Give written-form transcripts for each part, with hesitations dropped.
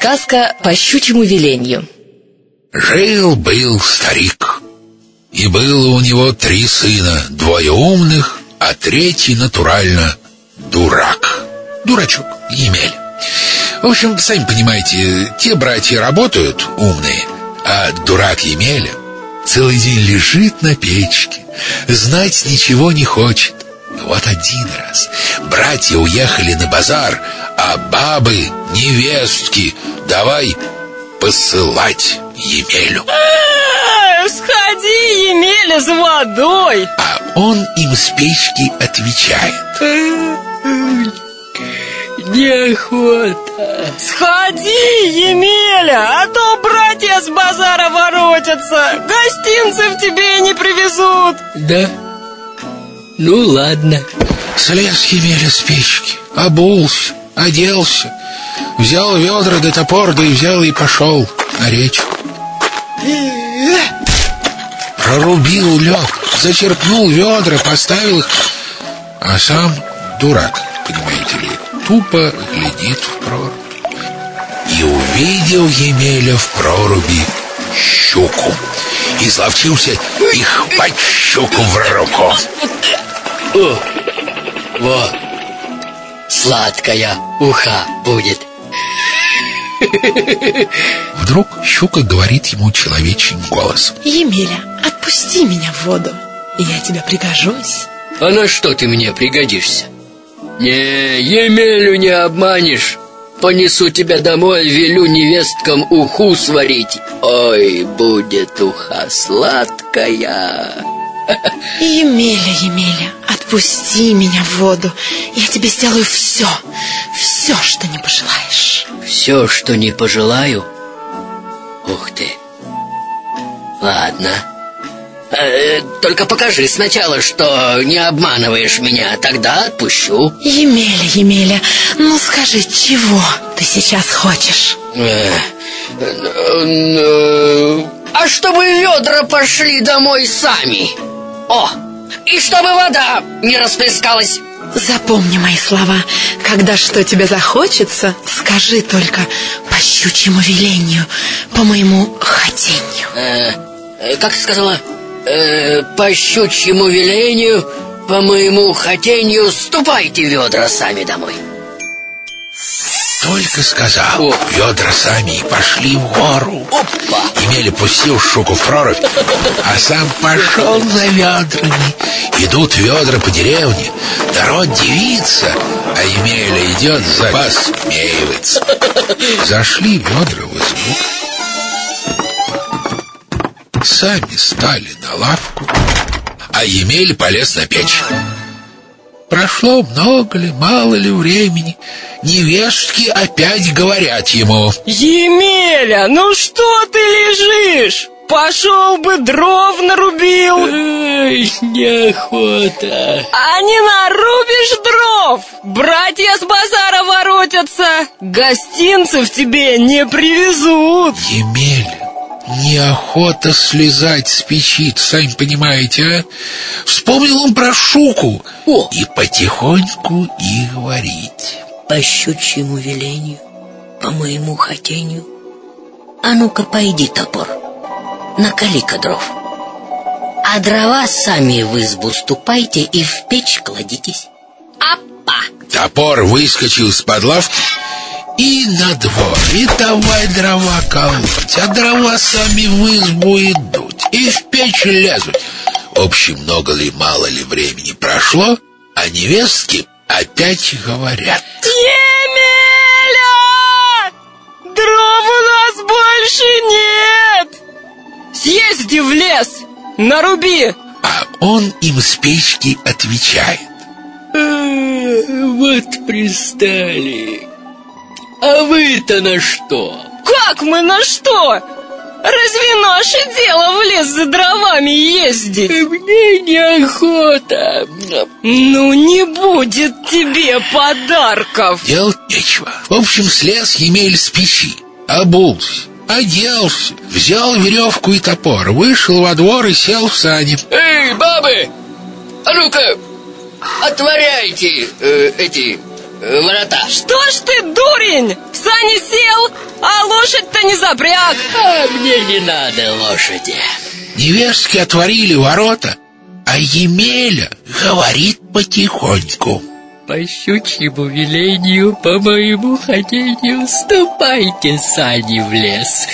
Сказка по щучьему велению. Жил-был старик, и было у него 3 сына, 2 умных, а 3 натурально дурак. Дурачок, Емеля. В общем, сами понимаете, те братья работают умные, а дурак Емеля целый день лежит на печке, знать ничего не хочет. Вот один раз братья уехали на базар, а бабы, невестки, давай посылать Емелю. Сходи, Емеля, за водой. А он им с печки отвечает: неохота. Сходи, Емеля, а то братья с базара воротятся, гостинцев тебе не привезут. Да? Ну ладно. Слез Емеля с печки, обулся, оделся, взял ведра да топор, да и взял и пошел на речку. Прорубил лед, зачерпнул ведра, поставил их, а сам дурак, понимаете ли, тупо глядит в прорубь. И увидел Емеля в проруби щуку, изловчился и хвать щуку в руку. О, вот, сладкая уха будет. Вдруг щука говорит ему человечьим голосом: Емеля, отпусти меня в воду, и я тебе пригожусь. А на что ты мне пригодишься? Не, Емелю не обманешь. Понесу тебя домой, велю невесткам уху сварить. Ой, будет уха сладкая. Емеля, Емеля, отпусти меня в воду, я тебе сделаю все, что не пожелаешь. Все, что не пожелаю? Ух ты. Ладно. Только покажи сначала, что не обманываешь меня, тогда отпущу. Емеля, Емеля, ну скажи, чего ты сейчас хочешь? А чтобы ведра пошли домой сами. О, и чтобы вода не расплескалась. Запомни мои слова. Когда что тебе захочется, скажи только по щучьему велению, по моему хотению. Как ты сказала? По щучьему велению, по моему хотению, ступайте ведра сами домой. Только сказал, ведра сами и пошли в гору. Опа! Емеля пустил щуку в прорубь, а сам пошел за ведрами. Идут ведра по деревне, народ дивится, а Емеля идет, посмеивается. Зашли ведра в избу, сами стали на лавку, а Емеля полез на печь. Прошло много ли, мало ли времени, невестки опять говорят ему: Емеля, ну что ты лежишь? Пошел бы дров нарубил. Ой, неохота. А не нарубишь дров, братья с базара воротятся, гостинцев тебе не привезут. Емеля, неохота слезать с печи, сами понимаете, а? Вспомнил он про щуку и потихоньку и говорит: по щучьему велению, по моему хотению. А ну-ка, пойди, топор, накали-ка дров. А дрова сами в избу ступайте и в печь кладитесь. Апа! Топор выскочил из-под лавки и на двор, и давай дрова колоть, а дрова сами в избу идут, и в печь лезут. В общем, много ли, мало ли времени прошло, а невестки опять говорят: Емеля! Дров у нас больше нет! Съезди в лес, наруби! А он им с печки отвечает: вот пристали. А вы-то на что? Как мы на что? Разве наше дело в лес за дровами ездить? Мне неохота. Ну, не будет тебе подарков. Делать нечего. В общем, слез Емель с печи, обулся, оделся, взял веревку и топор, вышел во двор и сел в сани. Эй, бабы, а ну-ка, отворяйте эти врата. Что ж ты, дурень? В сани сел, а лошадь-то не запряг. А мне не надо лошади. Невестки отворили ворота, а Емеля говорит потихоньку. По щучьему велению, по моему хотению, ступайте, сани, в лес.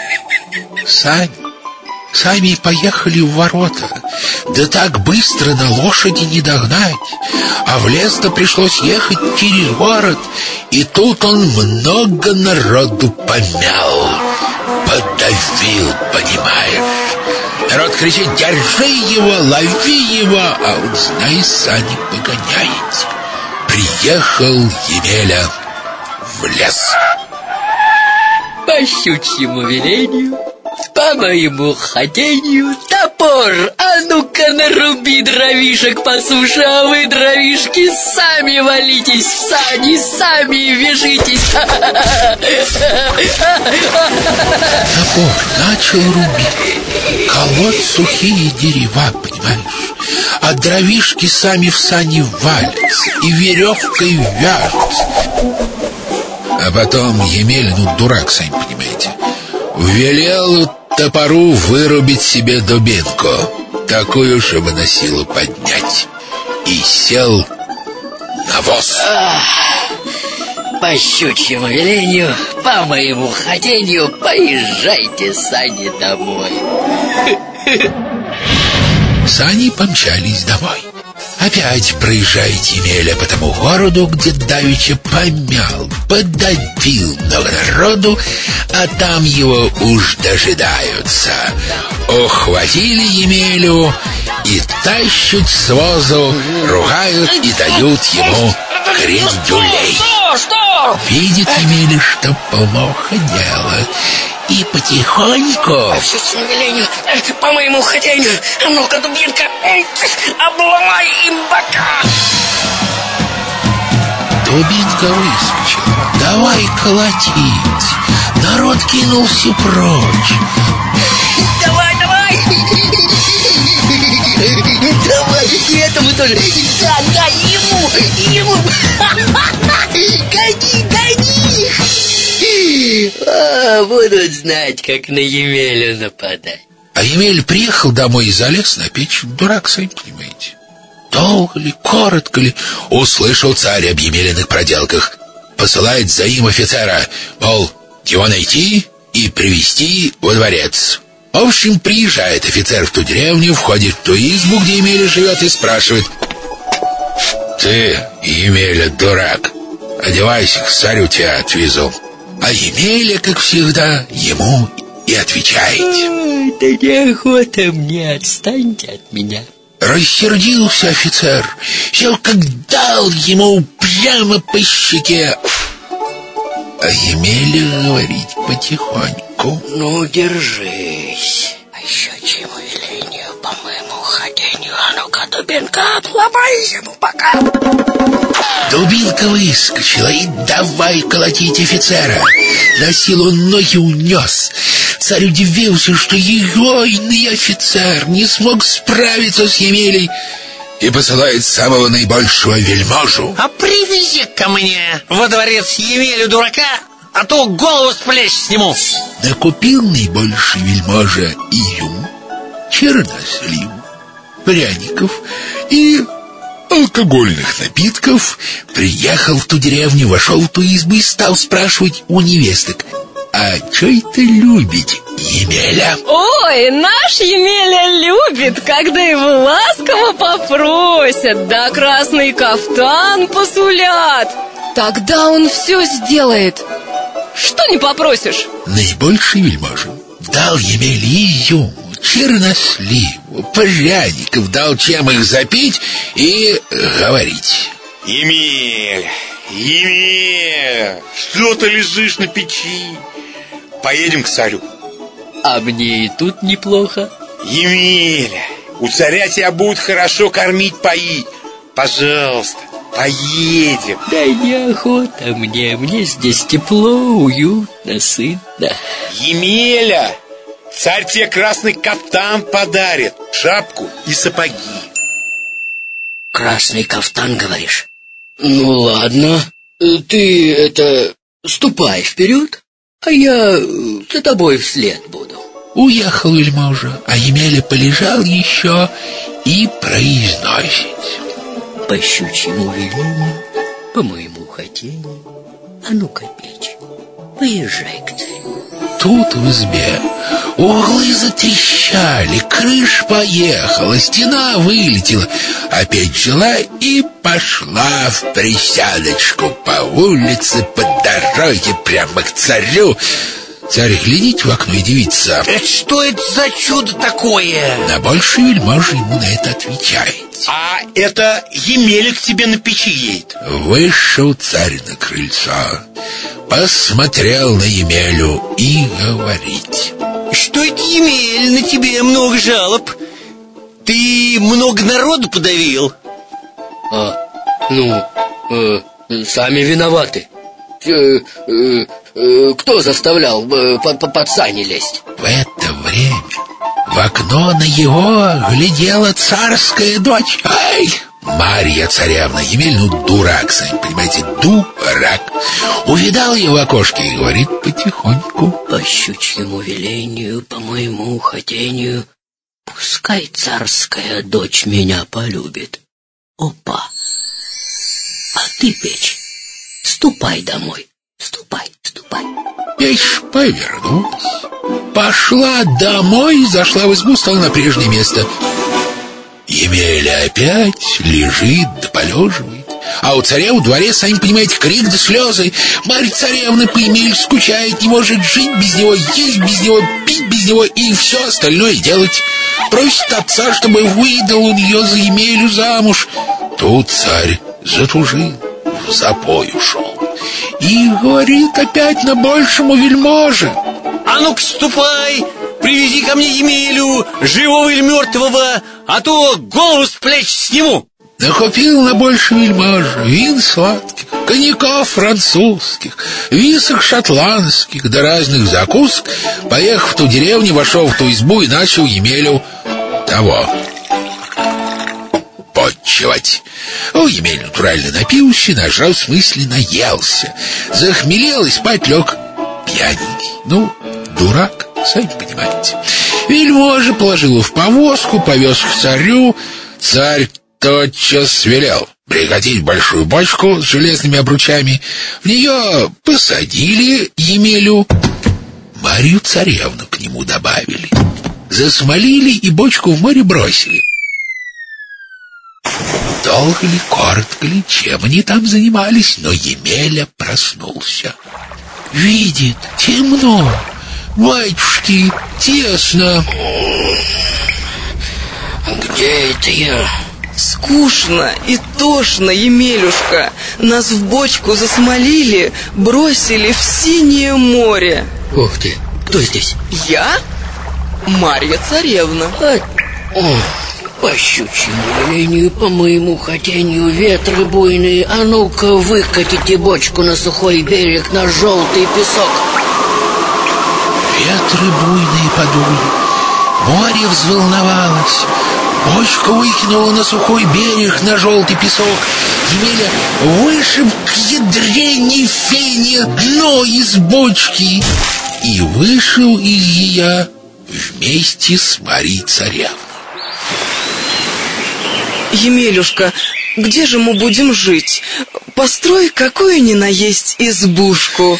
Сами поехали в ворота. Да так быстро на лошади не догнать. А в лес-то пришлось ехать через город. И тут он много народу помял. Подавил, понимаешь. Народ кричит: держи его, лови его. А он, знай, сани погоняет. Приехал Емеля в лес. По щучьему велению, по моему хотению, топор, а ну-ка наруби дровишек по суше, а вы, дровишки, сами валитесь в сани, сами вяжитесь. Топор начал рубить, колоть сухие дерева, понимаешь, а дровишки сами в сани валятся и веревкой вяжутся. А потом Емеля, дурак, сами понимаете, велел топору вырубить себе дубинку, такую, чтобы на силу поднять, и сел на воз. По щучьему велению, по моему хотению, поезжайте, сани, домой. Сани помчались домой. Опять проезжает Емеля по тому городу, где давеча помял, подавил много народу, а там его уж дожидаются. Ухватили Емелю и тащат с возу, ругают и дают ему крендюлей. Что? Видит Емеля, что плохо дело, и потихоньку... По щучьему велению, по моему хотению, а ну-ка, дубинка, обломай им бока. Дубинка выскочила. Давай колотить. Народ кинулся прочь. Давай, давай! Давай, и этому тоже. Да, ему! Гони! Будут знать, как на Емелю нападать. А Емель приехал домой и залез на печь. Дурак, сами понимаете. Долго ли, коротко ли, услышал царь об Емелиных проделках. Посылает за им офицера, мол, его найти и привести во дворец. В общем, приезжает офицер в ту деревню, входит в ту избу, где Емеля живет, и спрашивает: ты, Емеля, дурак, одевайся, к царю тебя отвезу. А Емеля, как всегда, ему и отвечает: да неохота мне, отстаньте от меня. Рассердился офицер, сел, как дал ему прямо по щеке. А Емеля говорит потихоньку: Ну, держись. По щучьему велению, по моему хотению, а ну-ка, дубинка, обломай ему бока. Дубинка выскочила и давай колотить офицера. На силу ноги унес. Царь удивился, что егойный офицер не смог справиться с Емелей, и посылает самого наибольшего вельможу. А привези ко мне во дворец Емелю дурака, а то голову с плеч сниму. Накупил наибольший вельможа изюм, чернослив, пряников и алкогольных напитков, приехал в ту деревню, вошел в ту избу и стал спрашивать у невесток: а чё это любите, Емеля? Ой, наш Емеля любит, когда его ласково попросят, да красный кафтан посулят. Тогда он все сделает. Что не попросишь? Наибольший вельможа дал Емеле изюм, черносливу, пряников, дал чем их запить и говорить: Емеля, что ты лежишь на печи? Поедем к царю. А мне и тут неплохо. Емеля, у царя тебя будут хорошо кормить, поить. Пожалуйста, поедем. Да неохота мне здесь тепло, уютно, сытно. Емеля, царь тебе красный кафтан подарит, шапку и сапоги. Красный кафтан, говоришь? Ну ладно, ты ступай вперед, а я за тобой вслед буду. Уехал вельможа, а Емеля полежал еще и произносит: по щучьему велению, по моему хотению, а ну-ка, печь, поезжай к царю. Тут в избе углы затрещали, крыша поехала, стена вылетела, а печь взяла и пошла в присядочку по улице, по дороге прямо к царю. Царь глядит в окно и дивится: что это за чудо такое? На больше вельможа ему на это отвечает: а это Емеля к тебе на печи едет. Вышел царь на крыльцо, посмотрел на Емелю и говорит: что это, Емель, на тебе много жалоб? Ты много народу подавил? Сами виноваты. Кто заставлял под сани лезть? В это время в окно на его глядела царская дочь. Ай! Марья царевна. Емель, дурак, сами понимаете, дурак. Увидал ее в окошке и говорит потихоньку: по щучьему велению, по моему хотению, пускай царская дочь меня полюбит. Опа! А ты, печь, ступай домой. Ступай. Печь повернулась, пошла домой, зашла в избу, стала на прежнее место. Емеля опять лежит да полеживает. А у царя у дворе, сами понимаете, крик да слезы. Марья царевна по Емелю скучает, не может жить без него, есть без него, пить без него и все остальное делать. Просит отца, чтобы выдал он ее за Емелю замуж. Тут царь затужил, в запой ушел и говорит опять на большему вельможе: а ну-ка, ступай, привези ко мне Емелю, живого или мертвого, а то голову с плеч сниму. Накупил на больше вельможа вин сладких, коньяков французских, висок шотландских, да разных закусок. Поехав в ту деревню, вошел в ту избу и начал Емелю того подчивать. Емель натурально напился, нажрал, в смысле наелся, захмелел и спать лег пьяненький. Дурак, сами понимаете. Вельможа положил его в повозку, повез к царю. Царь тотчас велел прикатить большую бочку с железными обручами. В нее посадили Емелю. Марью царевну к нему добавили, засмолили и бочку в море бросили. Долго ли, коротко ли, чем они там занимались, но Емеля проснулся. Видит, темно, батюшки, тесно. Где это я? Скучно и тошно, Емелюшка. Нас в бочку засмолили, бросили в синее море. Ух ты, кто здесь? Я? Марья царевна. По щучьему велению, по моему хотению, ветры буйные, а ну-ка выкатите бочку на сухой берег, на желтый песок. Ветры буйные подули, море взволновалось, бочку выкинула на сухой берег, на желтый песок. Емеля вышиб к ядрене фене дно из бочки и вышел из ее вместе с Марьей царевной. Емелюшка, где же мы будем жить? Построй какую ни на есть избушку.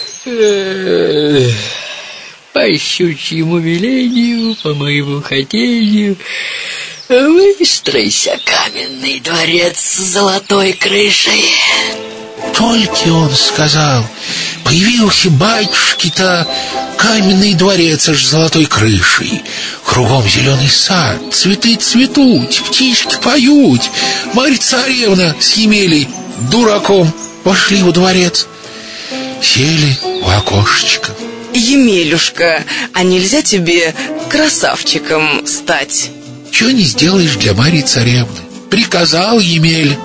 По щучьему велению, по моему хотению, выстройся каменный дворец с золотой крышей. Только он сказал, появился батюшки-то каменный дворец аж с золотой крышей. Кругом зеленый сад, цветы цветут, птички поют. Марья царевна с Емелей, дураком, вошли во дворец, сели у окошечка. Емелюшка, а нельзя тебе красавчиком стать? Чего не сделаешь для Марьи царевны? Приказал Емель.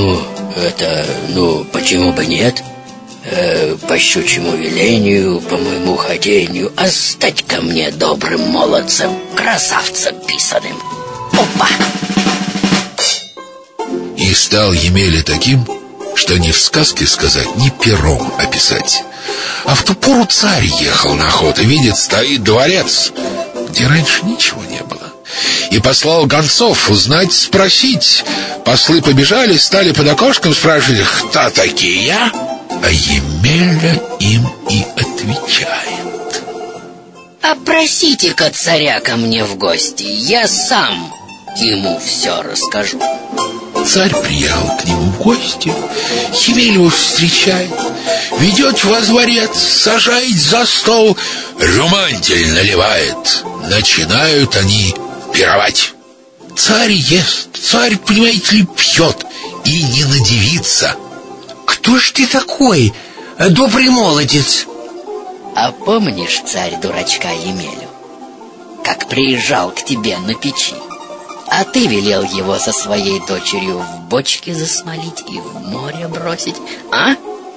Почему бы нет? По щучьему велению, по моему хотению, а стать ко мне добрым молодцем, красавцем писаным. Опа! И стал Емеля таким, что ни в сказке сказать, ни пером описать. А в ту пору царь ехал на охоту, видит, стоит дворец, где раньше ничего не было, и послал гонцов узнать, спросить. Послы побежали, стали под окошком спрашивать: кто такие я? А Емеля им и отвечает: опросите-ка царя ко мне в гости, я сам ему все расскажу. Царь приехал к нему в гости, Емель его встречает, ведет во дворец, сажает за стол, рюмантель наливает. Начинают они пировать. Царь ест, царь, понимаете ли, пьет, и не надивится. Кто ж ты такой, добрый молодец? А помнишь, царь, дурачка Емелю, как приезжал к тебе на печи, а ты велел его со своей дочерью в бочке засмолить и в море бросить, а?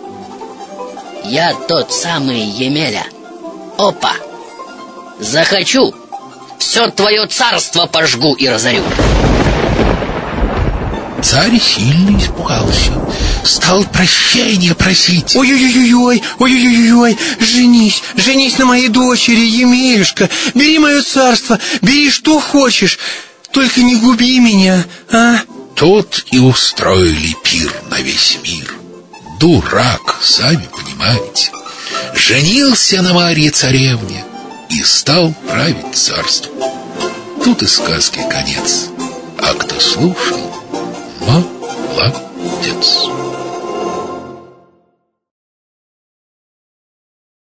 Я тот самый Емеля. Опа! Захочу, все твое царство пожгу и разорю. Царь сильно испугался, стал прощения просить. Ой-ой-ой-ой, ой-ой-ой, женись на моей дочери, Емелюшка. Бери мое царство, бери что хочешь, только не губи меня, а? Тут и устроили пир на весь мир. Дурак, сами понимаете, женился на Марье царевне и стал править царством. Тут и сказки конец. А кто слушал, молодец.